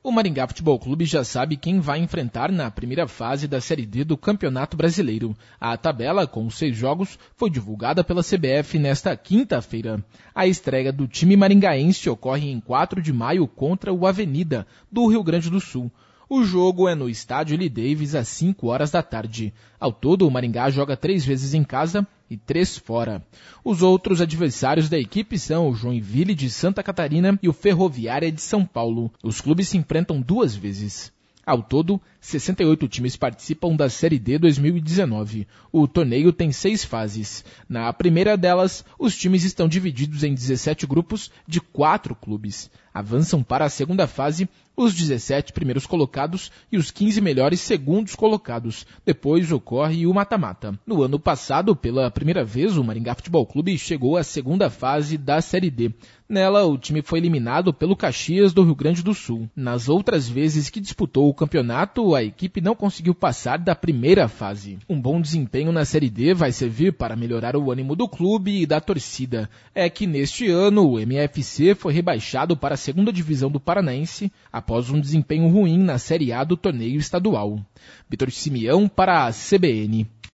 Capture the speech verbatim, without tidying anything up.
O Maringá Futebol Clube já sabe quem vai enfrentar na primeira fase da Série D do Campeonato Brasileiro. A tabela, com os seis jogos, foi divulgada pela C B F nesta quinta-feira. A estreia do time maringaense ocorre em quatro de maio contra o Avenida, do Rio Grande do Sul. O jogo é no estádio Lee Davis às cinco horas da tarde. Ao todo, o Maringá joga três vezes em casa e três fora. Os outros adversários da equipe são o Joinville de Santa Catarina e o Ferroviária de São Paulo. Os clubes se enfrentam duas vezes. Ao todo, sessenta e oito times participam da Série D dois mil e dezenove. O torneio tem seis fases. Na primeira delas, os times estão divididos em dezessete grupos de quatro clubes. Avançam para a segunda fase os dezessete primeiros colocados e os quinze melhores segundos colocados. Depois ocorre o mata-mata. No ano passado, pela primeira vez, o Maringá Futebol Clube chegou à segunda fase da Série D. Nela, o time foi eliminado pelo Caxias do Rio Grande do Sul. Nas outras vezes que disputou o campeonato, a equipe não conseguiu passar da primeira fase. Um bom desempenho na Série D vai servir para melhorar o ânimo do clube e da torcida. É que neste ano, o M F C foi rebaixado para a segunda divisão do Paranaense, após um desempenho ruim na Série A do torneio estadual. Vitor Simeão para a C B N.